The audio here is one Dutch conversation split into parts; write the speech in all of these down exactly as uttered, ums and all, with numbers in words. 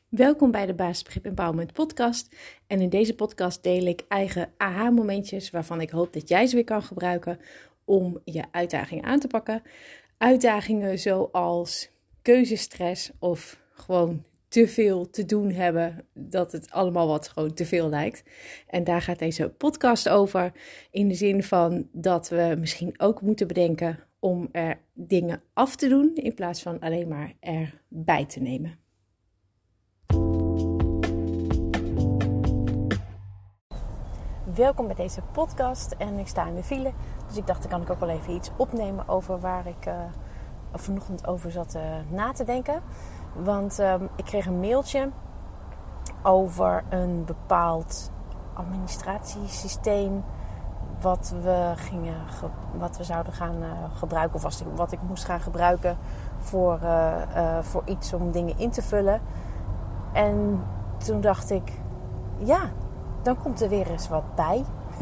Welkom bij de Basisbegrip Empowerment podcast. En in deze podcast deel ik eigen aha-momentjes waarvan ik hoop dat jij ze weer kan gebruiken om je uitdagingen aan te pakken. Uitdagingen zoals keuzestress of gewoon te veel te doen hebben, dat het allemaal wat gewoon te veel lijkt. En daar gaat deze podcast over, in de zin van dat we misschien ook moeten bedenken om er dingen af te doen in plaats van alleen maar erbij te nemen. Welkom bij deze podcast en ik sta in de file, dus ik dacht, dan kan ik ook wel even iets opnemen over waar ik uh, vanochtend over zat uh, na te denken. Want uh, ik kreeg een mailtje over een bepaald administratiesysteem wat we, gingen, ge- wat we zouden gaan uh, gebruiken, of was, wat ik moest gaan gebruiken voor, uh, uh, voor iets om dingen in te vullen. En toen dacht ik, ja, dan komt er weer eens wat bij.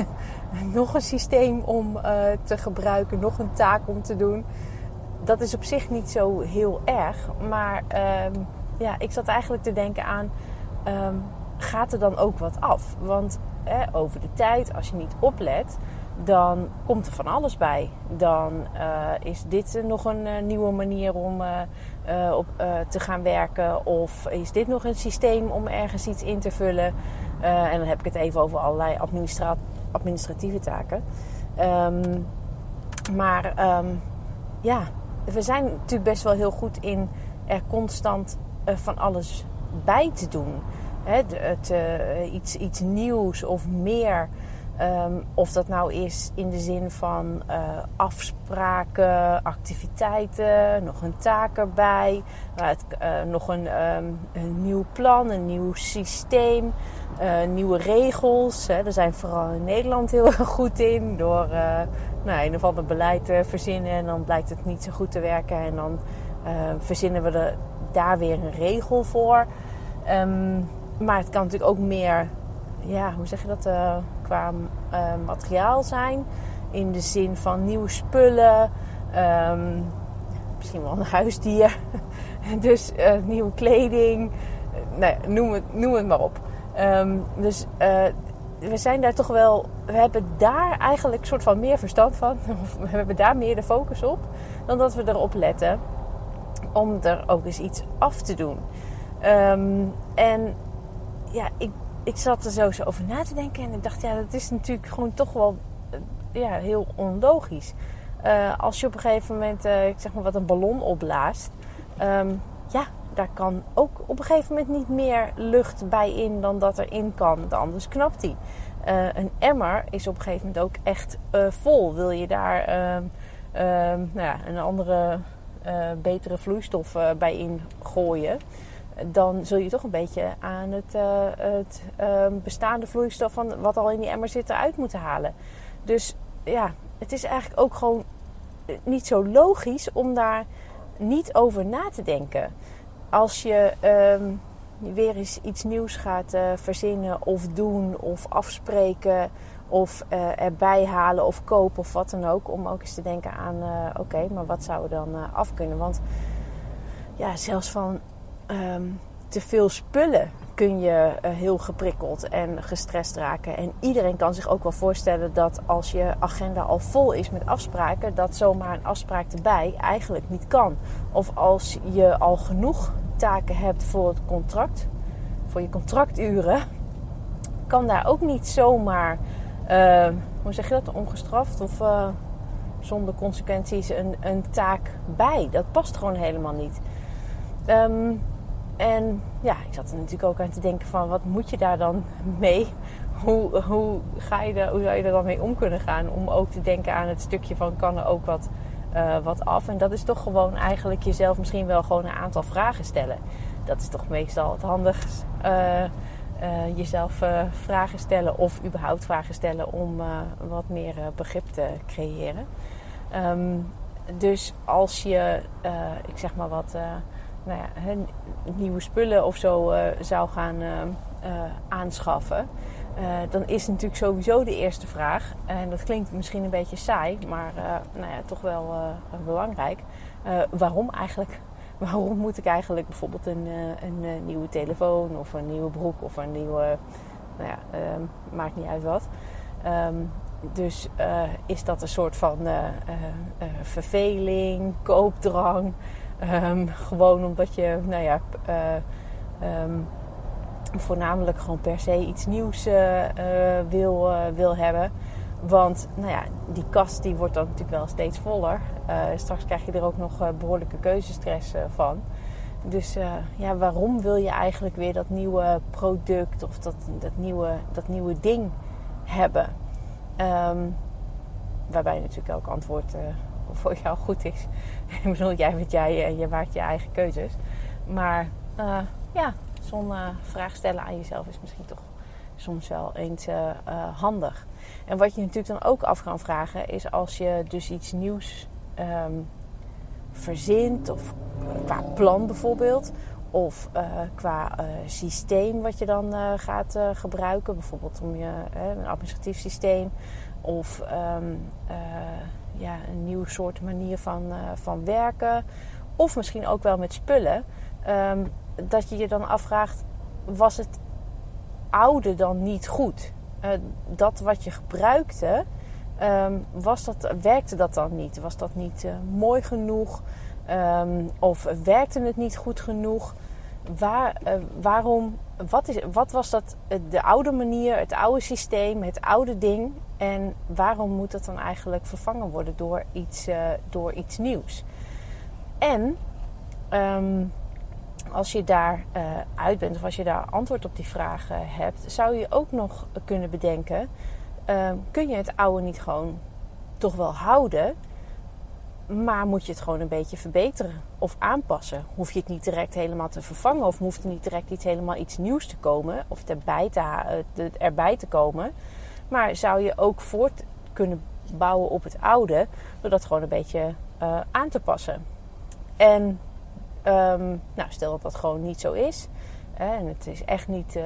Nog een systeem om uh, te gebruiken, nog een taak om te doen. Dat is op zich niet zo heel erg. Maar um, ja, ik zat eigenlijk te denken aan, um, gaat er dan ook wat af? Want eh, over de tijd, als je niet oplet, dan komt er van alles bij. Dan uh, is dit nog een uh, nieuwe manier om uh, uh, op, uh, te gaan werken. Of is dit nog een systeem om ergens iets in te vullen? Uh, en dan heb ik het even over allerlei administra- administratieve taken. Um, maar um, ja, we zijn natuurlijk best wel heel goed in er constant uh, van alles bij te doen. Hè, de, het, uh, iets, iets nieuws of meer. Um, of dat nou is in de zin van uh, afspraken, activiteiten, nog een taak erbij. Uh, het, uh, nog een, um, een nieuw plan, een nieuw systeem, uh, nieuwe regels. Hè. Daar zijn we vooral in Nederland heel erg goed in. Door uh, nou, een of ander beleid te verzinnen en dan blijkt het niet zo goed te werken. En dan uh, verzinnen we er daar weer een regel voor. Um, maar het kan natuurlijk ook meer, ja, hoe zeg je dat, uh, qua uh, materiaal zijn. In de zin van nieuwe spullen. Um, misschien wel een huisdier. dus uh, nieuwe kleding. Uh, nou ja, noem, het, noem het maar op. Um, dus uh, we zijn daar toch wel, we hebben daar eigenlijk een soort van meer verstand van. We hebben daar meer de focus op. Dan dat we erop letten om er ook eens iets af te doen. Um, en ja, ik, ik zat er zo, zo over na te denken. En ik dacht, ja, dat is natuurlijk gewoon toch wel uh, ja, heel onlogisch. Uh, als je op een gegeven moment, uh, ik zeg maar wat, een ballon opblaast. Um, ja, daar kan ook op een gegeven moment niet meer lucht bij in dan dat er in kan. Anders knapt die. Uh, een emmer is op een gegeven moment ook echt uh, vol. Wil je daar uh, uh, nou ja, een andere, uh, betere vloeistof uh, bij in gooien, dan zul je toch een beetje aan het, uh, het uh, bestaande vloeistof van wat al in die emmer zit eruit moeten halen. Dus ja, het is eigenlijk ook gewoon niet zo logisch om daar niet over na te denken. Als je um, weer eens iets nieuws gaat uh, verzinnen of doen of afspreken of uh, erbij halen of kopen of wat dan ook, om ook eens te denken aan, uh, oké, okay, maar wat zou er dan uh, af kunnen? Want ja, zelfs van Um, te veel spullen kun je uh, heel geprikkeld en gestrest raken. En iedereen kan zich ook wel voorstellen dat als je agenda al vol is met afspraken, dat zomaar een afspraak erbij eigenlijk niet kan. Of als je al genoeg taken hebt voor het contract, voor je contracturen, kan daar ook niet zomaar, uh, hoe zeg je dat, ongestraft of uh, zonder consequenties een, een taak bij. Dat past gewoon helemaal niet. Um, en ja, ik zat er natuurlijk ook aan te denken van, wat moet je daar dan mee? Hoe, hoe, ga je er, hoe zou je er dan mee om kunnen gaan? Om ook te denken aan het stukje van, kan er ook wat, uh, wat af? En dat is toch gewoon eigenlijk jezelf misschien wel gewoon een aantal vragen stellen. Dat is toch meestal het handigst. Uh, uh, jezelf uh, vragen stellen of überhaupt vragen stellen om uh, wat meer uh, begrip te creëren. Um, dus als je, uh, ik zeg maar wat, uh, nou ja, he, nieuwe spullen of zo uh, zou gaan uh, uh, aanschaffen, uh, dan is natuurlijk sowieso de eerste vraag, en dat klinkt misschien een beetje saai, maar uh, nou ja, toch wel uh, belangrijk. Uh, waarom eigenlijk? waarom moet ik eigenlijk bijvoorbeeld een, een, een nieuwe telefoon of een nieuwe broek of een nieuwe, nou ja, uh, maakt niet uit wat. Um, dus uh, is dat een soort van uh, uh, uh, verveling, koopdrang, um, gewoon omdat je, nou ja, uh, um, voornamelijk gewoon per se iets nieuws uh, uh, wil, uh, wil hebben. Want nou ja, die kast die wordt dan natuurlijk wel steeds voller. Uh, straks krijg je er ook nog uh, behoorlijke keuzestress uh, van. Dus uh, ja, waarom wil je eigenlijk weer dat nieuwe product of dat, dat, nieuwe, dat nieuwe ding hebben? Um, waarbij natuurlijk elk antwoord uh, voor jou goed is. Ik bedoel, jij weet jij, uh, je maakt je eigen keuzes. Maar uh, ja, zo'n uh, vraag stellen aan jezelf is misschien toch soms wel eens uh, uh, handig. En wat je natuurlijk dan ook af kan vragen is als je dus iets nieuws um, verzint of qua plan bijvoorbeeld of uh, qua uh, systeem wat je dan uh, gaat uh, gebruiken, bijvoorbeeld om je uh, een administratief systeem of um, uh, ja, een nieuw soort manier van, uh, van werken of misschien ook wel met spullen, um, dat je je dan afvraagt, was het oude dan niet goed? Uh, dat wat je gebruikte, um, was dat, werkte dat dan niet? Was dat niet uh, mooi genoeg? Um, of werkte het niet goed genoeg? Waar, uh, waarom, wat, is, wat was dat de oude manier, het oude systeem, het oude ding? En waarom moet dat dan eigenlijk vervangen worden door iets, uh, door iets nieuws? En um, als je daar uh, uit bent of als je daar antwoord op die vragen hebt, zou je ook nog kunnen bedenken, uh, kun je het oude niet gewoon toch wel houden, maar moet je het gewoon een beetje verbeteren of aanpassen? Hoef je het niet direct helemaal te vervangen of hoeft er niet direct iets, helemaal iets nieuws te komen of erbij te, uh, erbij te komen, maar zou je ook voort kunnen bouwen op het oude door dat gewoon een beetje uh, aan te passen? En Um, nou, stel dat dat gewoon niet zo is. Hè, en het is echt niet. Uh,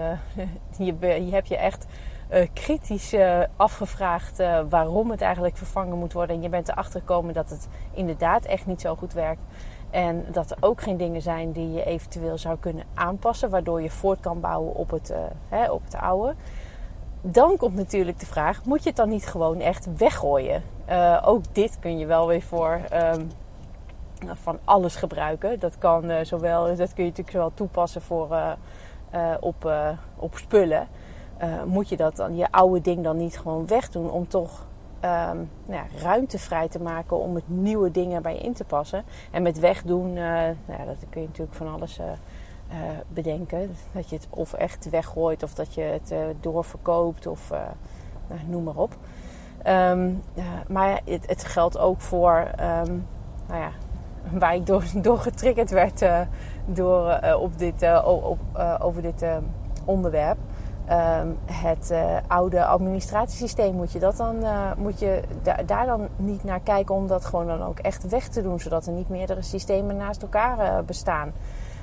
je, je hebt je echt uh, kritisch uh, afgevraagd uh, waarom het eigenlijk vervangen moet worden. En je bent erachter gekomen dat het inderdaad echt niet zo goed werkt. En dat er ook geen dingen zijn die je eventueel zou kunnen aanpassen, waardoor je voort kan bouwen op het, uh, hè, op het oude. Dan komt natuurlijk de vraag: moet je het dan niet gewoon echt weggooien? Uh, ook dit kun je wel weer voor. Um, van alles gebruiken. Dat kan uh, zowel, dat kun je natuurlijk zowel toepassen voor uh, uh, op, uh, op spullen. Uh, moet je dat dan, je oude ding dan niet gewoon wegdoen om toch um, nou ja, ruimte vrij te maken om het nieuwe dingen bij je in te passen. En met wegdoen, uh, nou ja, dat kun je natuurlijk van alles uh, uh, bedenken. Dat je het of echt weggooit of dat je het uh, doorverkoopt of uh, nou, noem maar op. Um, uh, maar het, het geldt ook voor, um, nou ja, waar ik door, door getriggerd werd uh, door, uh, op dit, uh, op, uh, over dit uh, onderwerp. Um, het uh, oude administratiesysteem, moet je, dat dan, uh, moet je da- daar dan niet naar kijken om dat gewoon dan ook echt weg te doen, zodat er niet meerdere systemen naast elkaar uh, bestaan.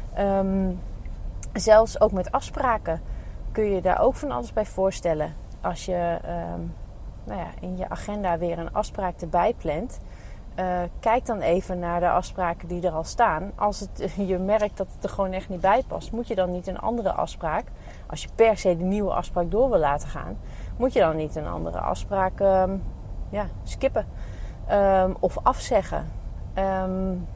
Um, zelfs ook met afspraken kun je daar ook van alles bij voorstellen. Als je um, nou ja, in je agenda weer een afspraak erbij plant, Uh, kijk dan even naar de afspraken die er al staan. Als het, je merkt dat het er gewoon echt niet bij past, moet je dan niet een andere afspraak, als je per se de nieuwe afspraak door wil laten gaan, moet je dan niet een andere afspraak um, ja, skippen um, of afzeggen. Um,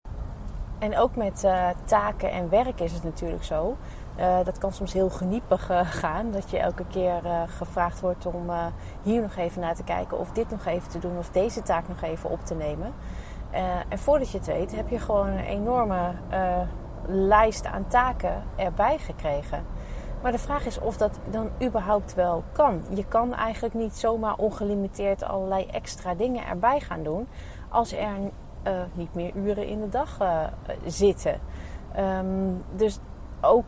en ook met uh, taken en werk is het natuurlijk zo. Uh, dat kan soms heel geniepig uh, gaan. Dat je elke keer uh, gevraagd wordt om uh, hier nog even naar te kijken. Of dit nog even te doen. Of deze taak nog even op te nemen. Uh, en voordat je het weet heb je gewoon een enorme uh, lijst aan taken erbij gekregen. Maar de vraag is of dat dan überhaupt wel kan. Je kan eigenlijk niet zomaar ongelimiteerd allerlei extra dingen erbij gaan doen. Als er uh, niet meer uren in de dag uh, zitten. Um, dus ook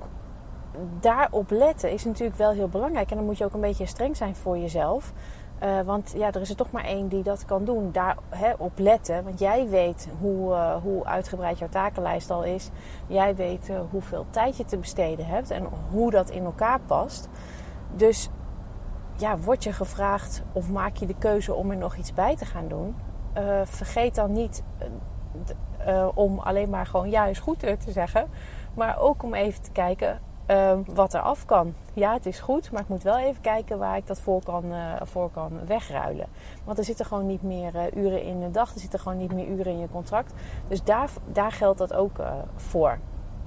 daarop letten is natuurlijk wel heel belangrijk. En dan moet je ook een beetje streng zijn voor jezelf. Uh, want ja, er is er toch maar één die dat kan doen. Daarop letten. Want jij weet hoe, uh, hoe uitgebreid jouw takenlijst al is. Jij weet uh, hoeveel tijd je te besteden hebt. En hoe dat in elkaar past. Dus ja, word je gevraagd of maak je de keuze om er nog iets bij te gaan doen. Uh, vergeet dan niet uh, uh, om alleen maar gewoon ja is goed te zeggen. Maar ook om even te kijken uh, wat er af kan. Ja, het is goed, maar ik moet wel even kijken waar ik dat voor kan, uh, voor kan wegruilen. Want er zitten gewoon niet meer uh, uren in de dag. Er zitten gewoon niet meer uren in je contract. Dus daar, daar geldt dat ook uh, voor.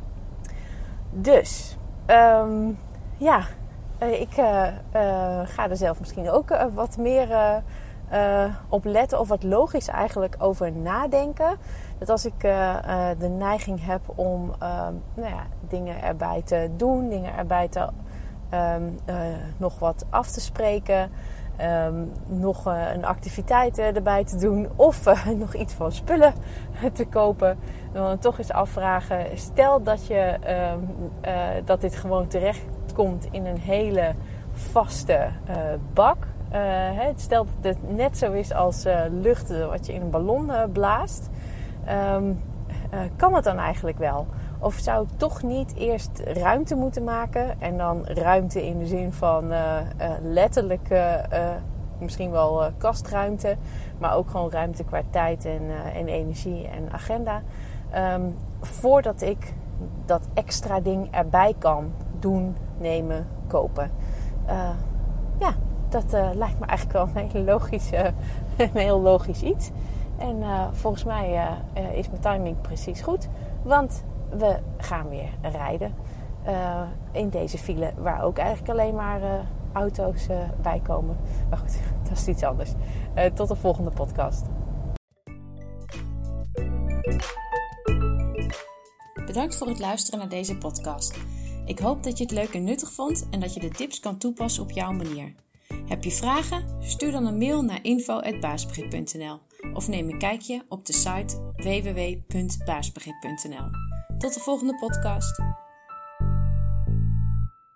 Dus, um, ja, uh, ik uh, uh, ga er zelf misschien ook uh, wat meer uh, uh, op letten. Of wat logisch eigenlijk over nadenken. Dat als ik uh, uh, de neiging heb om uh, nou ja, dingen erbij te doen. Dingen erbij te, um, uh, nog wat af te spreken. Um, nog uh, een activiteit uh, erbij te doen. Of uh, nog iets van spullen te kopen. Dan toch eens afvragen. Stel dat, je, um, uh, dat dit gewoon terecht komt in een hele vaste uh, bak. Uh, hè, stel dat het net zo is als uh, lucht wat je in een ballon uh, blaast. Um, uh, kan het dan eigenlijk wel? Of zou ik toch niet eerst ruimte moeten maken? En dan ruimte in de zin van uh, uh, letterlijk uh, uh, misschien wel uh, kastruimte. Maar ook gewoon ruimte qua tijd en, uh, en energie en agenda. Um, voordat ik dat extra ding erbij kan doen, nemen, kopen. Uh, ja, dat uh, lijkt me eigenlijk wel een, hele logische, een heel logisch iets. En uh, volgens mij uh, uh, is mijn timing precies goed. Want we gaan weer rijden uh, in deze file waar ook eigenlijk alleen maar uh, auto's uh, bij komen. Maar goed, dat is iets anders. Uh, tot de volgende podcast. Bedankt voor het luisteren naar deze podcast. Ik hoop dat je het leuk en nuttig vond en dat je de tips kan toepassen op jouw manier. Heb je vragen? Stuur dan een mail naar info at baasbegrip punt n l of neem een kijkje op de site w w w punt baasbegrip punt n l. Tot de volgende podcast.